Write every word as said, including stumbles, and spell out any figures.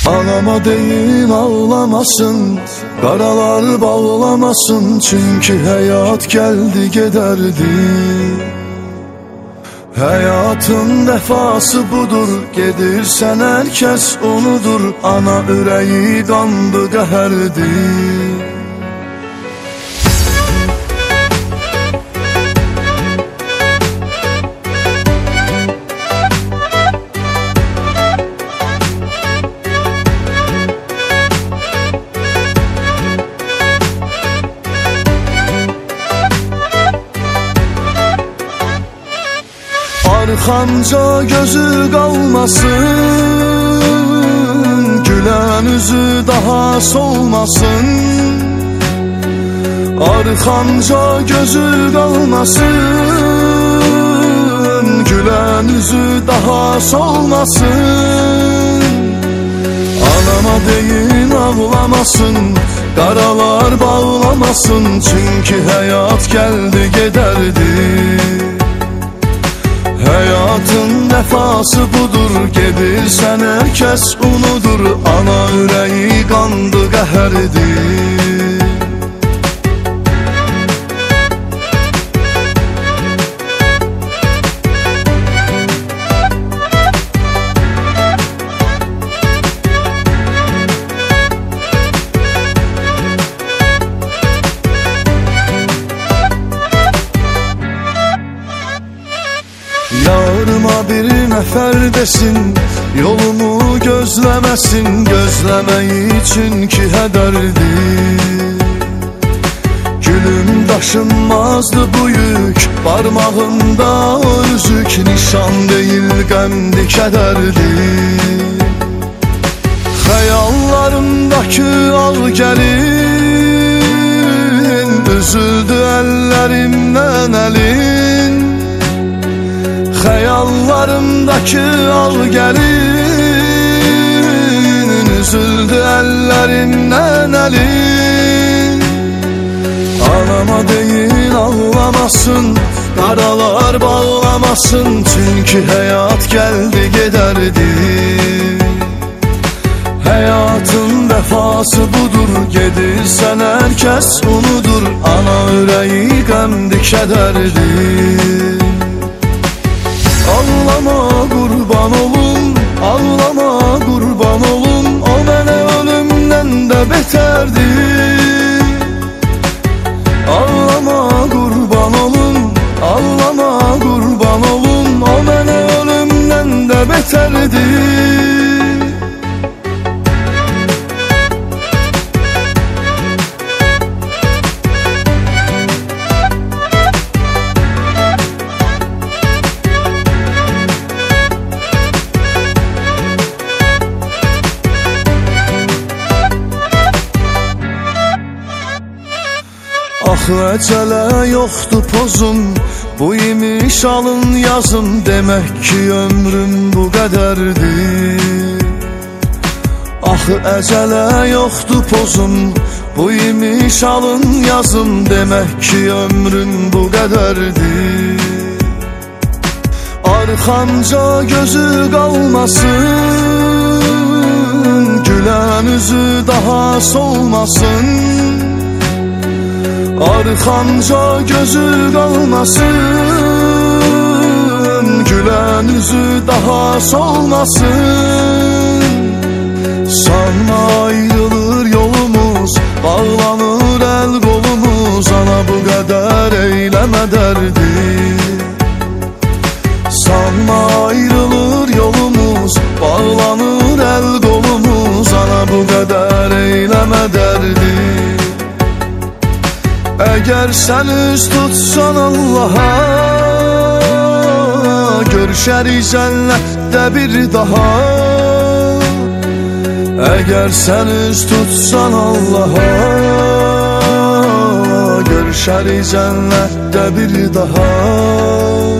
Anama deyin ağlamasın, qaralar bağlamasın, çünkü hayat geldi giderdi. Hayatın vefası budur, gedirsen herkes unudur. Ana üreği qandı qəhərdi. Arxamca gözü qalmasın, gülen üzü daha solmasın. Arxamca gözü qalmasın, gülen üzü daha solmasın. Anama deyin ağlamasın, qaralar bağlamasın, çünkü hayat geldi giderdi. Hayatın vefası budur, gedirsen herkes unudur. Ana üreği qandı qəhərdi. Yarıma bir nəfər desin, yolumu gözləməsin, gözləməyi çünki hədərdir. Gülüm daşınmazdı bu yük, parmağında özük, nişan deyil qəmdi kədərdir. Xəyallarımdakı ağ gəlin, üzüldü əllərimdən əlin. Xəyallarımdakı ağ gəlin, üzüldü əllərimdən əlin. Anama deyin ağlamasın, qaralar bağlamasın, çünkü hayat geldi giderdi. Hayatın vefası budur, gedirsen herkes unudur. Ana üreği qəmdi kədərdi. Ağlama qurban olum, ağlama qurban olum, o mənə ölümdən də betərdi. Ağlama qurban olum, ağlama qurban olum, o mənə ölümdən də betərdi. Axı əcələ yoxdur pozum, bu imiş alın yazım, demək ki ömrüm bu qədərdir. Axı əcələ yoxdur pozum, bu imiş alın yazım, demək ki ömrüm bu qədərdir. Arxamca gözü qalmasın, gülen üzü daha solmasın. Arxamca gözü qalmasın, gülen üzü daha solmasın. Sanma ayrılır yolumuz, bağlanır el qolumuz, ana bu qədər eyləmə dərdi. Sanma ayrılır yolumuz, bağlanır el qolumuz, ana bu qədər eyləmə dərdi. Əgər sən üz tutsan Allaha, görüşərik cənnətdə bir daha. Əgər sən üz tutsan Allaha, görüşərik cənnətdə bir daha.